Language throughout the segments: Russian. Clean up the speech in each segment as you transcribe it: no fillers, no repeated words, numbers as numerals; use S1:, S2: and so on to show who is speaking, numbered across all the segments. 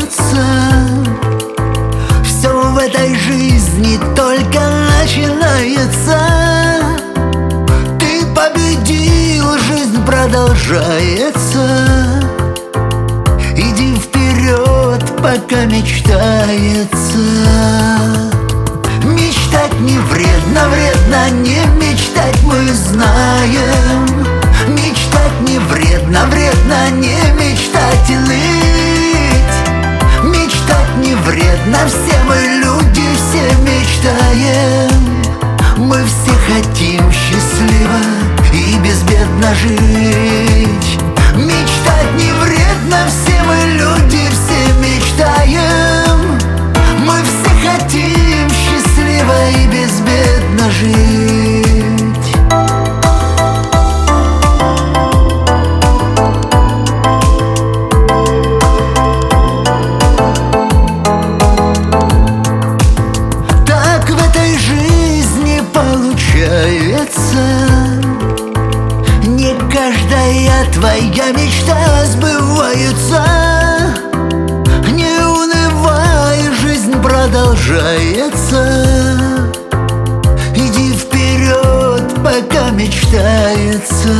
S1: сбываются. Все в этой жизни только начинается. Ты победил, жизнь продолжается. Иди вперед, пока мечтается. Мечтать не вредно, вредно не мечтать, мы знаем. Мечтать не вредно, вредно не мечтать и ныть. Мечтать не вредно, все мы люди, все мечтаем. Мы все хотим счастливо и безбедно жить. Мечтать не вредно, все мы люди, все мечтаем. Мы все хотим счастливо и безбедно жить. Так в этой жизни получается. Не каждая твоя мечта сбывается. Не унывай, жизнь продолжается. Иди вперед, пока мечтается.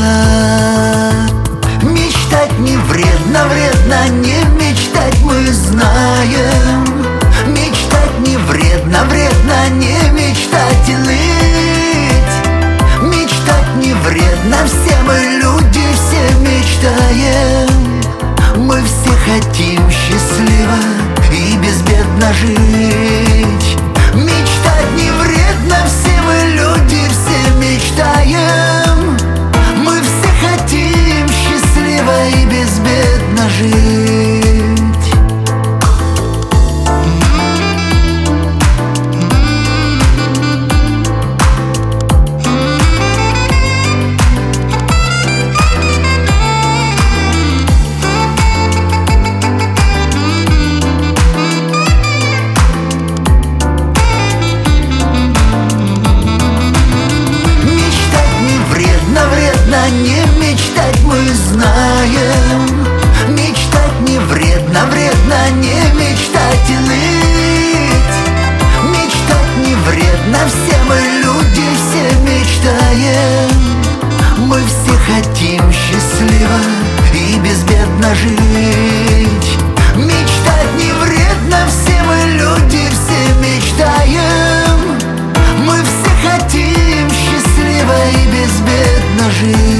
S1: Мечтать не вредно, вредно не мечтать, мы знаем. Мечтать не вредно, вредно не мечтать и ныть. Мечтать не вредно, все мы люди, все мечтаем. Мы все хотим счастливо и безбедно жить. Мечтать не вредно, все мы люди, все мечтаем. Мы все хотим счастливо и безбедно жить. Не мечтать, мы знаем. Мечтать не вредно, вредно не мечтать и ныть. Мечтать не вредно, все мы люди, все мечтаем. Мы все хотим счастливо и безбедно жить. Мечтать не вредно, все мы люди, все мечтаем. Мы все хотим счастливо и безбедно жить.